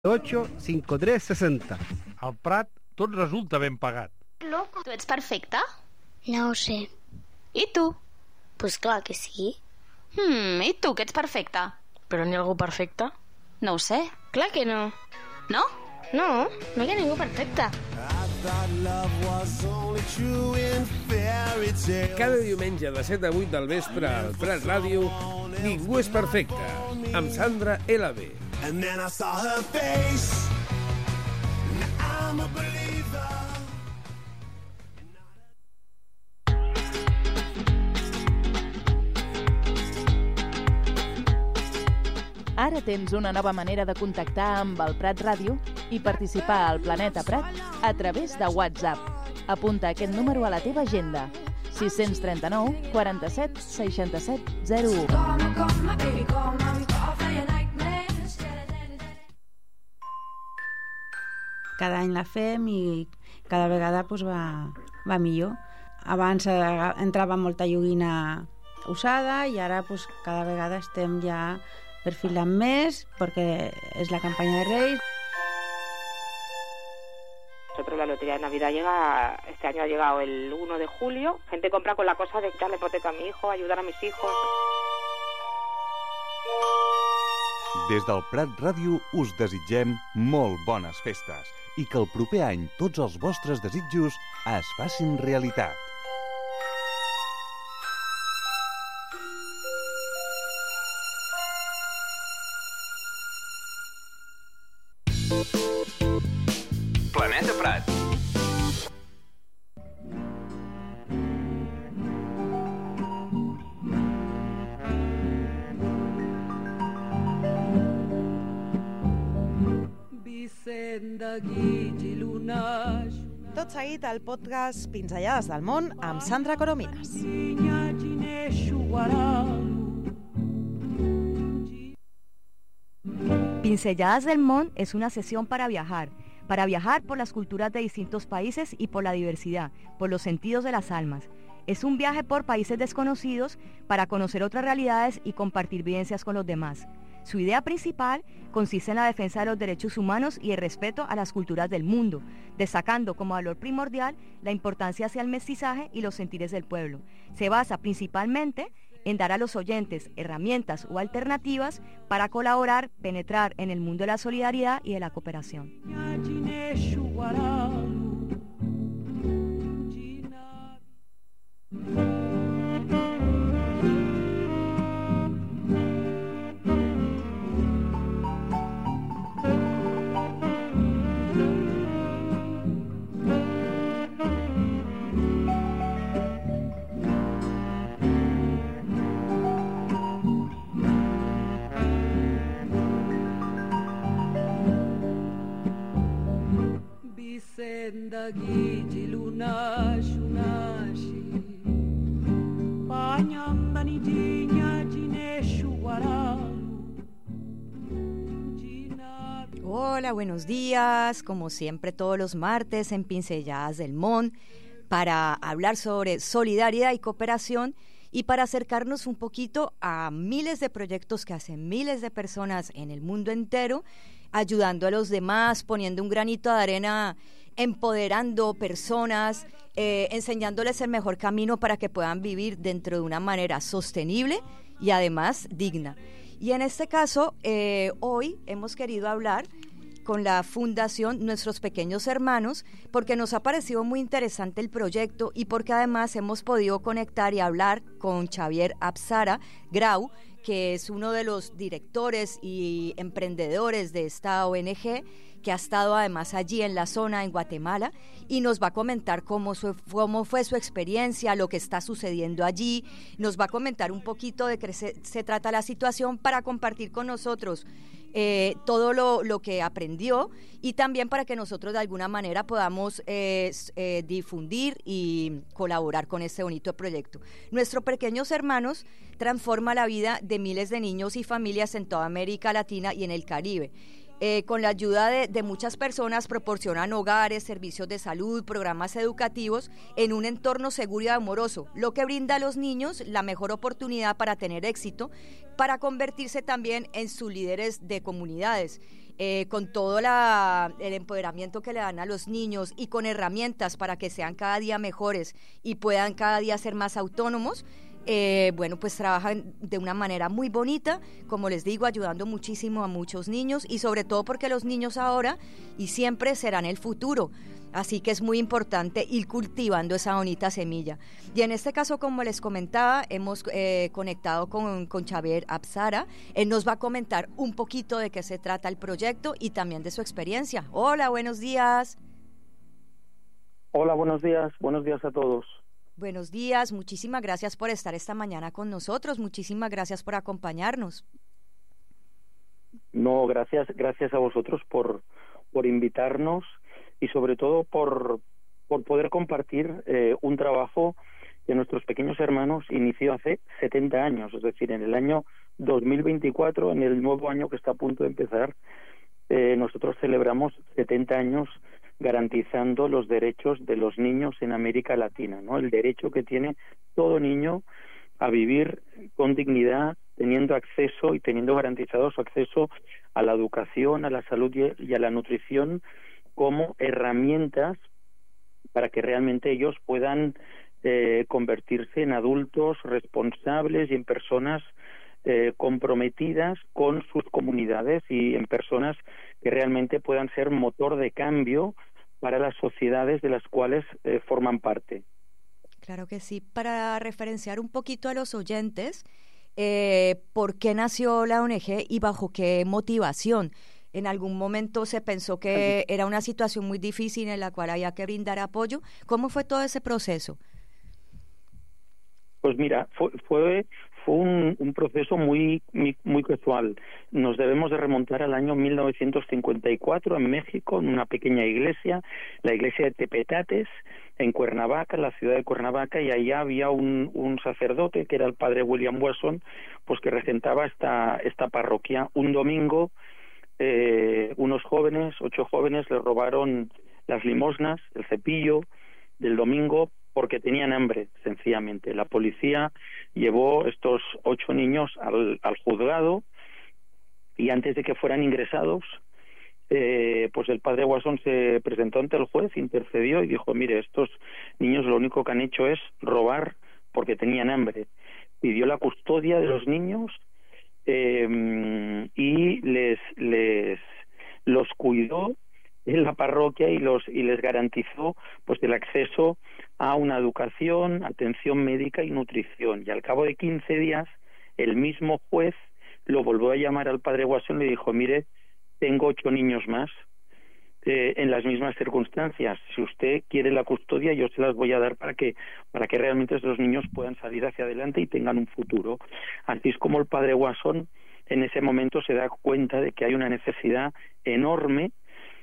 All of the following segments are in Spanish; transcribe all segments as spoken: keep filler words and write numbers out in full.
ocho cinco tres sesenta. Al Prat tot resulta ben pagat. Loco. ¿Tú ets perfecte? No ho sé. I tu? Pues clar que sí. Hmm, i tu, que ets perfecte? Però n'hi ha algú perfecte? No ho sé. Clar que no. No? No, no hi ha ningú perfecte. Cada diumenge de set a vuit del vespre al Prat Ràdio, Ningú és perfecte, amb Sandra L B. And then I saw her face. I'm a believer. Ara tens una nova manera de contactar amb el Prat Ràdio i participar al Planeta Prat a través de WhatsApp. Apunta aquest número a la teva agenda: sis tres nou, quaranta-set, seixanta-set, zero u. Cada any la fem i cada vegada pues, va, va millor. Abans eh, entrava molta joguina usada i ara pues, cada vegada estem ja perfilant més perquè és la campanya de Reis. Nosotros la lotería de Navidad llega, este año ha llegado el uno de julio. Gente compra con la cosa de darle hipoteca a mi hijo, ayudar a mis hijos. Des del Prat Ràdio us desitgem molt bones festes i que el proper any tots els vostres desitjos es facin realitat. Planeta Prat. Tot seguit el podcast Pinzellades del món amb Sandra Coromines. Pinceladas del Mon es una sesión para viajar, para viajar por las culturas de distintos países y por la diversidad, por los sentidos de las almas. Es un viaje por países desconocidos para conocer otras realidades y compartir vivencias con los demás. Su idea principal consiste en la defensa de los derechos humanos y el respeto a las culturas del mundo, destacando como valor primordial la importancia hacia el mestizaje y los sentires del pueblo. Se basa principalmente en dar a los oyentes herramientas o alternativas para colaborar, penetrar en el mundo de la solidaridad y de la cooperación. Hola, buenos días, como siempre todos los martes en Pinceladas del Mon, para hablar sobre solidaridad y cooperación y para acercarnos un poquito a miles de proyectos que hacen miles de personas en el mundo entero, ayudando a los demás, poniendo un granito de arena, empoderando personas, eh, enseñándoles el mejor camino para que puedan vivir dentro de una manera sostenible y además digna. Y en este caso, eh, hoy hemos querido hablar con la Fundación Nuestros Pequeños Hermanos, porque nos ha parecido muy interesante el proyecto y porque además hemos podido conectar y hablar con Xavier Apsara Grau, que es uno de los directores y emprendedores de esta O N G, que ha estado además allí en la zona, en Guatemala, y nos va a comentar cómo, su, cómo fue su experiencia, lo que está sucediendo allí, nos va a comentar un poquito de qué se, se trata la situación para compartir con nosotros eh, todo lo, lo que aprendió y también para que nosotros de alguna manera podamos eh, eh, difundir y colaborar con este bonito proyecto. Nuestros Pequeños Hermanos transforma la vida de miles de niños y familias en toda América Latina y en el Caribe. Eh, con la ayuda de, de muchas personas proporcionan hogares, servicios de salud, programas educativos en un entorno seguro y amoroso, lo que brinda a los niños la mejor oportunidad para tener éxito, para convertirse también en sus líderes de comunidades. Eh, con todo la, el empoderamiento que le dan a los niños y con herramientas para que sean cada día mejores y puedan cada día ser más autónomos, Eh, bueno, pues trabajan de una manera muy bonita, como les digo, ayudando muchísimo a muchos niños y sobre todo porque los niños ahora y siempre serán el futuro. Así que es muy importante ir cultivando esa bonita semilla. Y en este caso, como les comentaba, hemos eh, conectado con, con Xavier Apsara. Él nos va a comentar un poquito de qué se trata el proyecto y también de su experiencia. Hola, buenos días. Hola, buenos días. Buenos días a todos. Buenos días, muchísimas gracias por estar esta mañana con nosotros, muchísimas gracias por acompañarnos. No, gracias, gracias a vosotros por, por invitarnos y sobre todo por, por poder compartir eh, un trabajo que nuestros pequeños hermanos inició hace setenta años, es decir, en el año dos mil veinticuatro, en el nuevo año que está a punto de empezar, eh, nosotros celebramos setenta años garantizando los derechos de los niños en América Latina, ¿no? El derecho que tiene todo niño a vivir con dignidad, teniendo acceso y teniendo garantizado su acceso a la educación, a la salud y a la nutrición como herramientas para que realmente ellos puedan eh, convertirse en adultos responsables y en personas eh, comprometidas con sus comunidades y en personas que realmente puedan ser motor de cambio para las sociedades de las cuales eh, forman parte. Claro que sí. Para referenciar un poquito a los oyentes, eh, ¿por qué nació la O N G y bajo qué motivación? ¿En algún momento se pensó que era una situación muy difícil en la cual había que brindar apoyo? ¿Cómo fue todo ese proceso? Pues mira, fue, fue fue un, un proceso muy, muy muy casual. Nos debemos de remontar al año mil novecientos cincuenta y cuatro en México, en una pequeña iglesia, la iglesia de Tepetates, en Cuernavaca, en la ciudad de Cuernavaca, y allá había un, un sacerdote que era el padre William Wesson, pues que regentaba esta, esta parroquia. Un domingo, eh, unos jóvenes, ocho jóvenes, le robaron las limosnas, el cepillo del domingo, porque tenían hambre, sencillamente. La policía llevó estos ocho niños al, al juzgado y antes de que fueran ingresados, eh, pues el padre Watson se presentó ante el juez, intercedió y dijo, mire, estos niños lo único que han hecho es robar porque tenían hambre. Pidió la custodia de los niños eh, y les, les los cuidó en la parroquia y los y les garantizó pues el acceso a una educación, atención médica y nutrición. Y al cabo de quince días, el mismo juez lo volvió a llamar al padre Watson y le dijo, mire, tengo ocho niños más eh, en las mismas circunstancias. Si usted quiere la custodia, yo se las voy a dar para que para que realmente esos niños puedan salir hacia adelante y tengan un futuro. Así es como el padre Watson en ese momento se da cuenta de que hay una necesidad enorme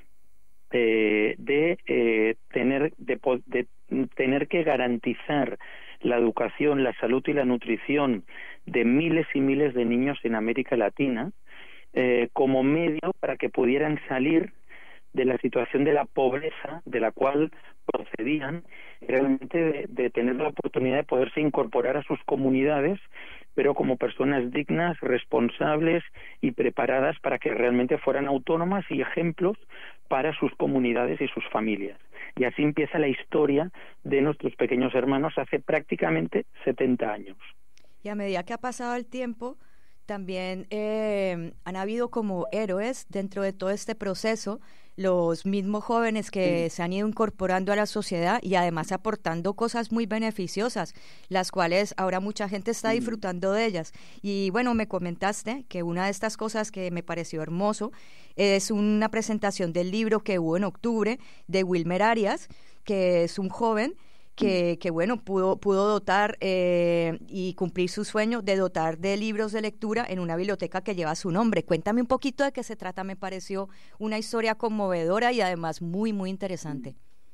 Eh, de eh, tener de, de tener que garantizar la educación, la salud y la nutrición de miles y miles de niños en América Latina eh, como medio para que pudieran salir de la situación de la pobreza de la cual procedían, realmente de, de tener la oportunidad de poderse incorporar a sus comunidades, pero como personas dignas, responsables y preparadas para que realmente fueran autónomas y ejemplos para sus comunidades y sus familias. Y así empieza la historia de nuestros pequeños hermanos hace prácticamente setenta años. Y a medida que ha pasado el tiempo, también eh, han habido como héroes dentro de todo este proceso, los mismos jóvenes que sí. se han ido incorporando a la sociedad y además aportando cosas muy beneficiosas, las cuales ahora mucha gente está disfrutando de ellas. Y bueno, me comentaste que una de estas cosas que me pareció hermoso es una presentación del libro que hubo en octubre de Wilmer Arias, que es un joven que, que bueno, pudo, pudo dotar eh, y cumplir su sueño de dotar de libros de lectura en una biblioteca que lleva su nombre. Cuéntame un poquito de qué se trata, me pareció una historia conmovedora y además muy, muy interesante.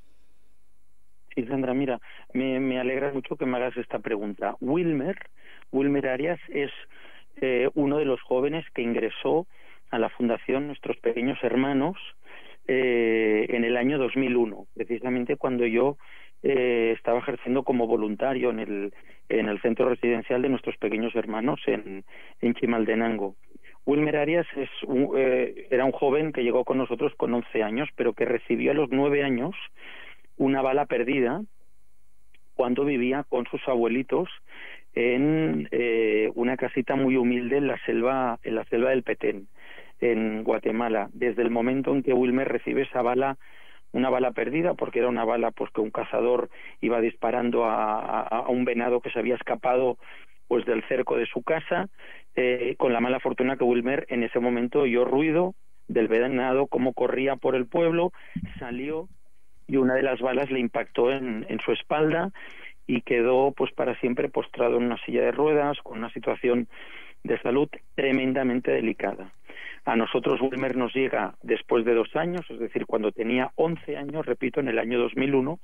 Sí, Sandra, mira, me, me alegra mucho que me hagas esta pregunta. Wilmer, Wilmer Arias es eh, uno de los jóvenes que ingresó a la Fundación Nuestros Pequeños Hermanos eh, en el año dos mil uno, precisamente cuando yo eh, estaba ejerciendo como voluntario en el, en el centro residencial de Nuestros Pequeños Hermanos en, en Chimaltenango. Wilmer Arias es un, eh, era un joven que llegó con nosotros con once años, pero que recibió a los nueve años una bala perdida cuando vivía con sus abuelitos en eh, una casita muy humilde en la selva, en la selva del Petén, en Guatemala. Desde el momento en que Wilmer recibe esa bala, una bala perdida, porque era una bala pues que un cazador iba disparando a, a, a un venado que se había escapado pues del cerco de su casa, eh, con la mala fortuna que Wilmer en ese momento oyó ruido del venado, como corría por el pueblo, salió y una de las balas le impactó en, en su espalda y quedó pues para siempre postrado en una silla de ruedas, con una situación de salud tremendamente delicada. A nosotros Wilmer nos llega después de dos años, es decir, cuando tenía once años, repito, en el año dos mil uno,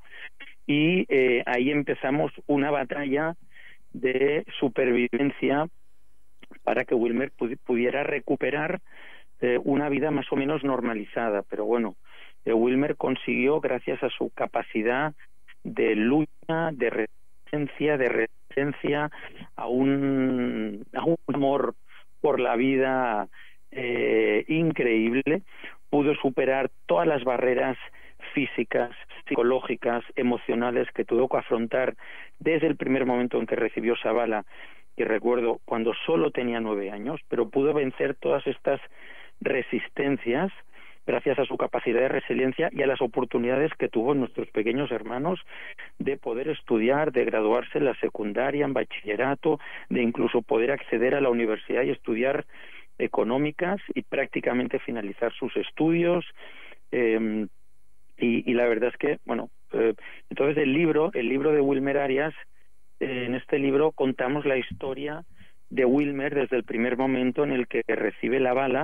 y eh, ahí empezamos una batalla de supervivencia para que Wilmer pudiera recuperar eh, una vida más o menos normalizada. Pero bueno, eh, Wilmer consiguió, gracias a su capacidad de lucha, de resistencia, de resistencia a un, a un amor por la vida eh, increíble, pudo superar todas las barreras físicas, psicológicas, emocionales que tuvo que afrontar desde el primer momento en que recibió esa bala, que recuerdo cuando solo tenía nueve años, pero pudo vencer todas estas resistencias gracias a su capacidad de resiliencia y a las oportunidades que tuvo Nuestros Pequeños Hermanos de poder estudiar, de graduarse en la secundaria, en bachillerato, de incluso poder acceder a la universidad y estudiar económicas y prácticamente finalizar sus estudios. Eh, y, y la verdad es que, bueno, eh, entonces el libro, el libro de Wilmer Arias, eh, en este libro contamos la historia de Wilmer desde el primer momento en el que recibe la bala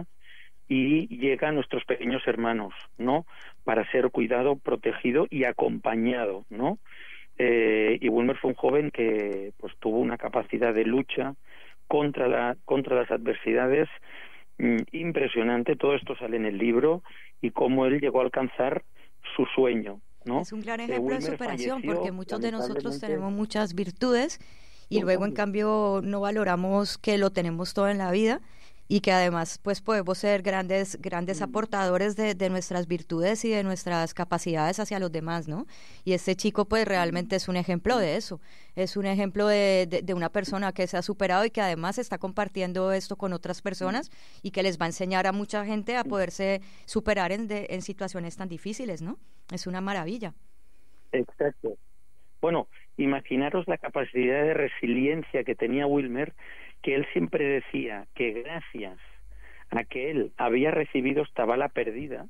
y llega a Nuestros Pequeños Hermanos, ¿no? Para ser cuidado, protegido y acompañado, ¿no? Eh, y Wilmer fue un joven que pues tuvo una capacidad de lucha contra la contra las adversidades mmm, impresionante. Todo esto sale en el libro y cómo él llegó a alcanzar su sueño, ¿no? Es un gran ejemplo eh, de superación, falleció, porque muchos de nosotros lamentablemente. tenemos muchas virtudes y luego en cambio no valoramos que lo tenemos todo en la vida y que además pues podemos ser grandes grandes aportadores de, de nuestras virtudes y de nuestras capacidades hacia los demás, ¿no? Y este chico pues realmente es un ejemplo de eso, es un ejemplo de, de, de una persona que se ha superado y que además está compartiendo esto con otras personas y que les va a enseñar a mucha gente a poderse superar en, de, en situaciones tan difíciles, ¿no? Es una maravilla. Exacto. Bueno, imaginaros la capacidad de resiliencia que tenía Wilmer, que él siempre decía que gracias a que él había recibido esta bala perdida,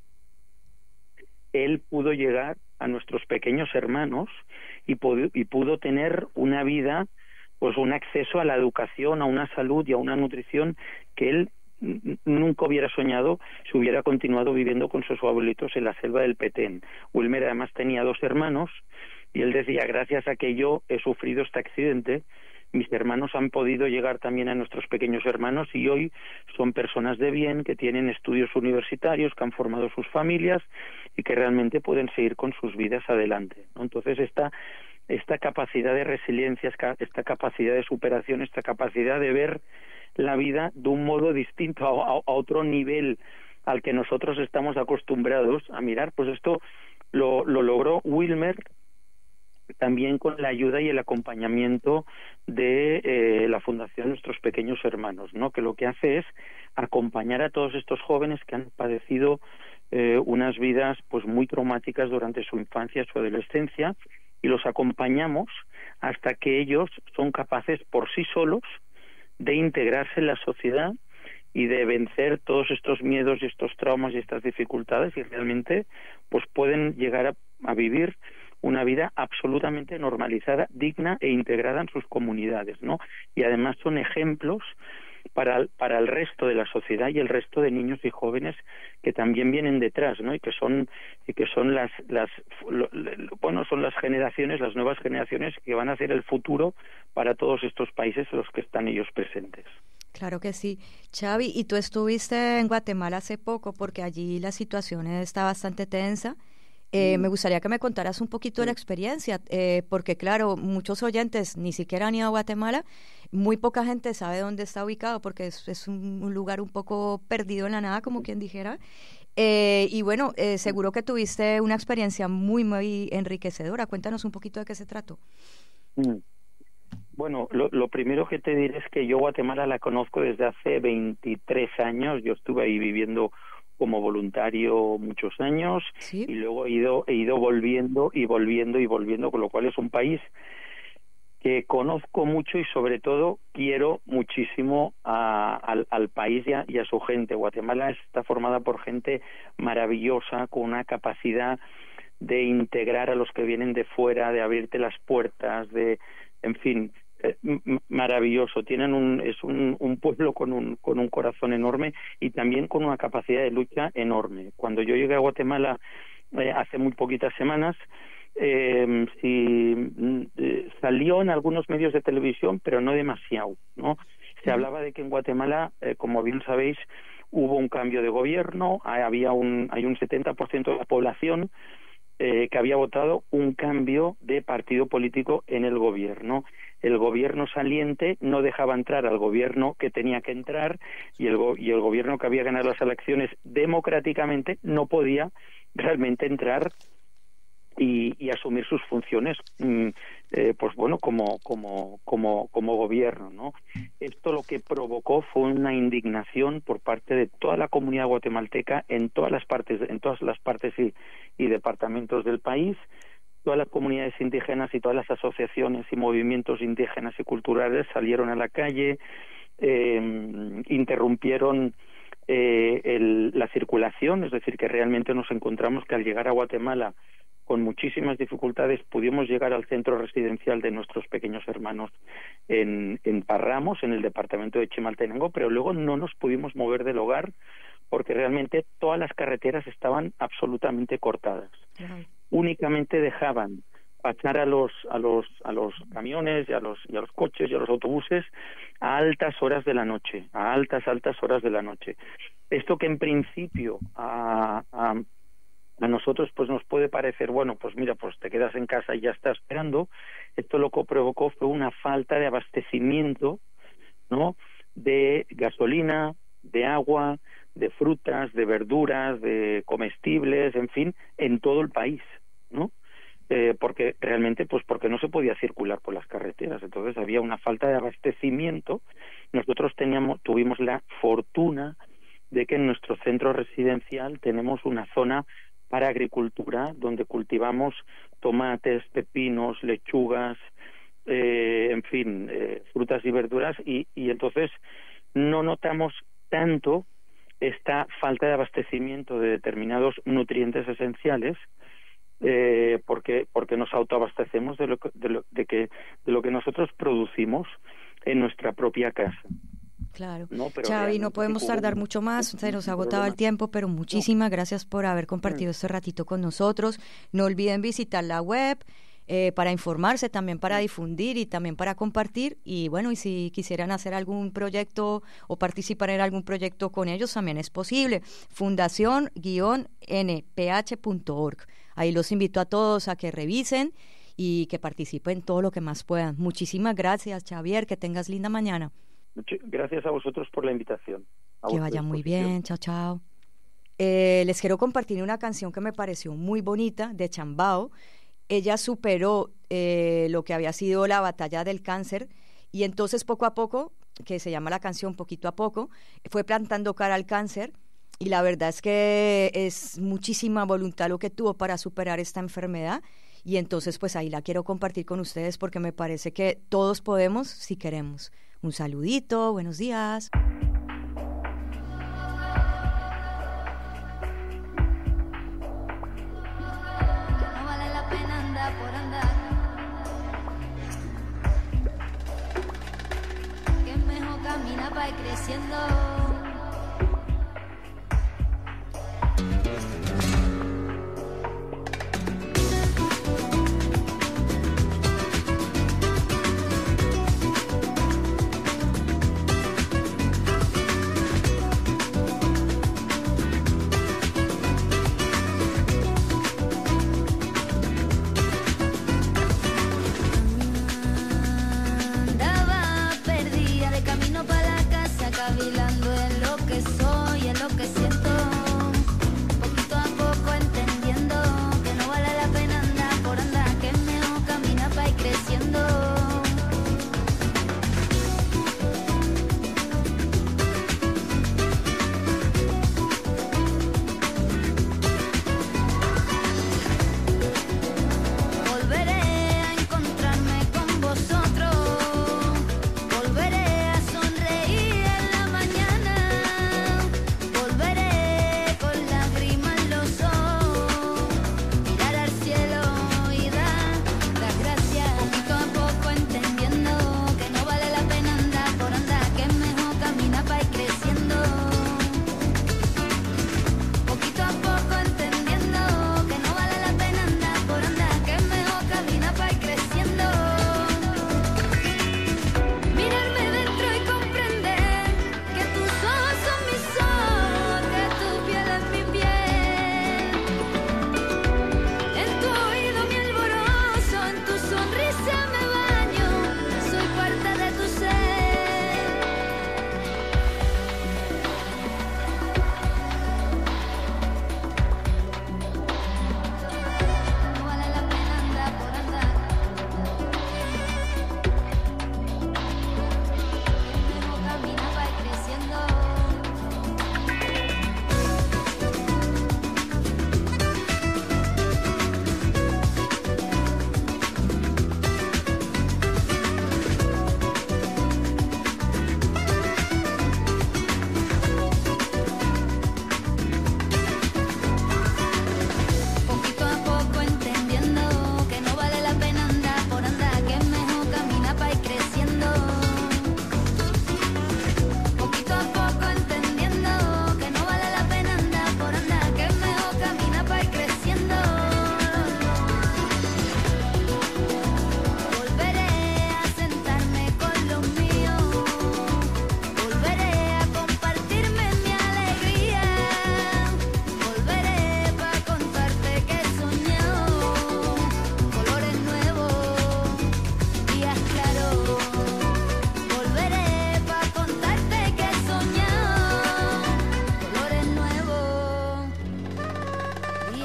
él pudo llegar a Nuestros Pequeños Hermanos y pudo, y pudo tener una vida, pues un acceso a la educación, a una salud y a una nutrición que él nunca hubiera soñado si hubiera continuado viviendo con sus abuelitos en la selva del Petén. Wilmer además tenía dos hermanos y él decía, gracias a que yo he sufrido este accidente, mis hermanos han podido llegar también a Nuestros Pequeños Hermanos y hoy son personas de bien, que tienen estudios universitarios, que han formado sus familias y que realmente pueden seguir con sus vidas adelante, ¿no? Entonces esta, esta capacidad de resiliencia, esta capacidad de superación, esta capacidad de ver la vida de un modo distinto, a, a, a otro nivel al que nosotros estamos acostumbrados a mirar, pues esto lo, lo logró Wilmer también con la ayuda y el acompañamiento de eh, la Fundación Nuestros Pequeños Hermanos, ¿no? Que lo que hace es acompañar a todos estos jóvenes que han padecido eh, unas vidas pues muy traumáticas durante su infancia, su adolescencia, y los acompañamos hasta que ellos son capaces por sí solos de integrarse en la sociedad y de vencer todos estos miedos y estos traumas y estas dificultades, y realmente pues pueden llegar a, a vivir una vida absolutamente normalizada, digna e integrada en sus comunidades, ¿no? Y además son ejemplos para, para el resto de la sociedad y el resto de niños y jóvenes que también vienen detrás, ¿no? Y que son y que son las las lo, bueno, son las generaciones, las nuevas generaciones que van a ser el futuro para todos estos países en los que están ellos presentes. Claro que sí. Xavi, y tú estuviste en Guatemala hace poco porque allí la situación está bastante tensa. Eh, mm. Me gustaría que me contaras un poquito sí. de la experiencia, eh, porque claro, muchos oyentes ni siquiera han ido a Guatemala, muy poca gente sabe dónde está ubicado porque es, es un, un lugar un poco perdido en la nada, como quien dijera. Eh, y bueno, eh, seguro que tuviste una experiencia muy, muy enriquecedora. Cuéntanos un poquito de qué se trató. Mm. Bueno, lo, lo primero que te diré es que yo Guatemala la conozco desde hace veintitrés años. Yo estuve ahí viviendo como voluntario muchos años ¿Sí? y luego he ido, he ido volviendo y volviendo y volviendo, con lo cual es un país que conozco mucho y sobre todo quiero muchísimo a, al, al país y a, y a su gente. Guatemala está formada por gente maravillosa, con una capacidad de integrar a los que vienen de fuera, de abrirte las puertas, de, en fin, eh, maravilloso. Tienen un, es un, un pueblo con un, con un corazón enorme y también con una capacidad de lucha enorme. Cuando yo llegué a Guatemala eh, hace muy poquitas semanas, eh, sí, eh, salió en algunos medios de televisión, pero no demasiado, ¿no? Se hablaba de que en Guatemala, eh, como bien sabéis, hubo un cambio de gobierno, había un, hay un setenta por ciento de la población Eh, que había votado un cambio de partido político en el gobierno. El gobierno saliente no dejaba entrar al gobierno que tenía que entrar y el, go y el gobierno que había ganado las elecciones democráticamente no podía realmente entrar y, y asumir sus funciones mm, eh, pues bueno como como como como gobierno, ¿no? Esto lo que provocó fue una indignación por parte de toda la comunidad guatemalteca en todas las partes en todas las partes y, y departamentos del país. Todas las comunidades indígenas y todas las asociaciones y movimientos indígenas y culturales salieron a la calle, eh, interrumpieron eh, el, la circulación, es decir, que realmente nos encontramos que al llegar a Guatemala con muchísimas dificultades pudimos llegar al centro residencial de nuestros pequeños hermanos en, en Parramos, en el departamento de Chimaltenango, pero luego no nos pudimos mover del hogar porque realmente todas las carreteras estaban absolutamente cortadas. Uh-huh. Únicamente dejaban pasar a los a los a los camiones y a los y a los coches y a los autobuses a altas horas de la noche, a altas altas horas de la noche. Esto que en principio a, a A nosotros pues nos puede parecer, bueno, pues mira, pues te quedas en casa y ya estás esperando. Esto lo que provocó fue una falta de abastecimiento, ¿no? De gasolina, de agua, de frutas, de verduras, de comestibles, en fin, en todo el país, ¿no? Eh, porque realmente, pues porque no se podía circular por las carreteras, entonces había una falta de abastecimiento. Nosotros teníamos, tuvimos la fortuna de que en nuestro centro residencial tenemos una zona para agricultura, donde cultivamos tomates, pepinos, lechugas, eh, en fin, eh, frutas y verduras, y, y entonces no notamos tanto esta falta de abastecimiento de determinados nutrientes esenciales, eh, porque porque nos autoabastecemos de lo, de lo, de que, de lo que nosotros producimos en nuestra propia casa. Claro. No, pero Xavi, no podemos tardar mucho más, se nos ha agotado el tiempo, pero muchísimas no. gracias por haber compartido este ratito con nosotros. No olviden visitar la web eh, para informarse, también para difundir y también para compartir. Y bueno, y si quisieran hacer algún proyecto o participar en algún proyecto con ellos, también es posible. fundación guion n p h punto org. Ahí los invito a todos a que revisen y que participen todo lo que más puedan. Muchísimas gracias, Xavier, que tengas linda mañana. Gracias a vosotros por la invitación. A que vaya muy bien, chao, chao. Eh, les quiero compartir una canción que me pareció muy bonita, de Chambao. Ella superó eh, lo que había sido la batalla del cáncer y entonces poco a poco, que se llama la canción Poquito a Poco, fue plantando cara al cáncer y la verdad es que es muchísima voluntad lo que tuvo para superar esta enfermedad y entonces pues ahí la quiero compartir con ustedes porque me parece que todos podemos si queremos. Un saludito, buenos días. No vale la pena andar por andar. Que es mejor caminar para ir creciendo.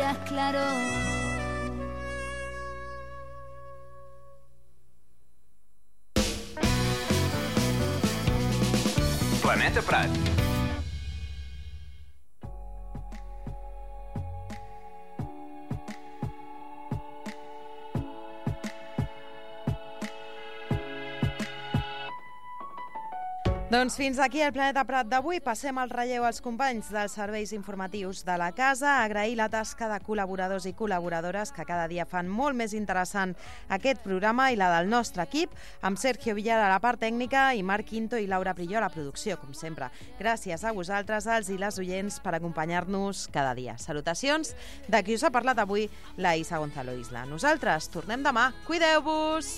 días claros. Planeta Prat. Doncs fins aquí el Planeta Prat d'avui. Passem el relleu als companys dels serveis informatius de la casa. Agrair la tasca de col·laboradors i col·laboradores que cada dia fan molt més interessant aquest programa i la del nostre equip, amb Sergio Villar a la part tècnica i Marc Quinto i Laura Prilló a la producció, com sempre. Gràcies a vosaltres, els i les oients, per acompanyar-nos cada dia. Salutacions de qui us ha parlat avui, la Isa Gonzalo Isla. Nosaltres tornem demà. Cuideu-vos!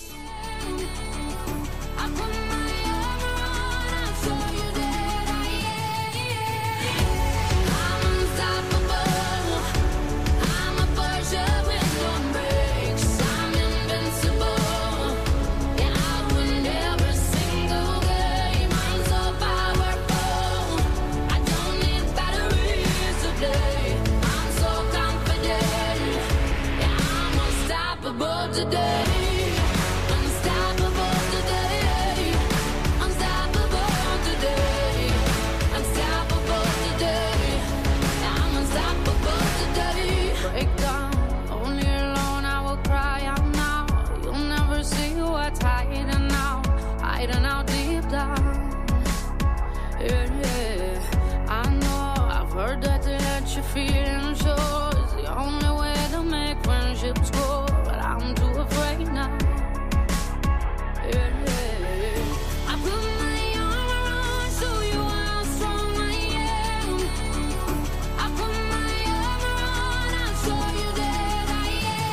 Today, unstoppable today, unstoppable today, unstoppable today, I'm unstoppable today. Break down, only alone I will cry out now. You'll never see what's hiding out, hiding out deep down. Yeah, yeah. I know I've heard that to let your feelings show is the only way to make friendships grow. I'm too afraid now. Yeah, yeah. I put my armor on, show you how strong I am. I put my armor on, I'll show you that I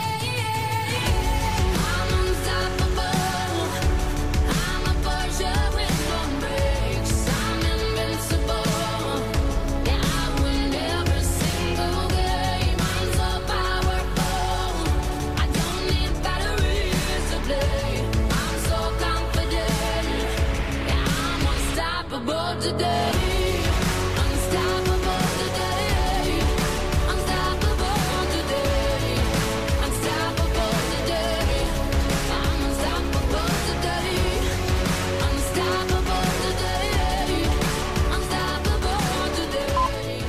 am. I'm unstoppable. I'm a Porsche with no brakes. I'm invincible. Yeah, I win every single game. I'm so powerful. I don't need batteries to play. I'm so confident. Yeah, I'm unstoppable today. Unstoppable today. Unstoppable today. Unstoppable today. I'm unstoppable today. Unstoppable today. Unstoppable today.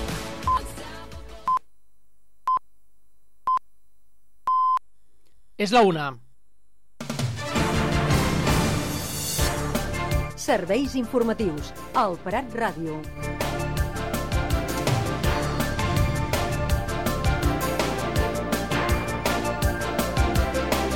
És la una. Serveis informatius al Prat Ràdio.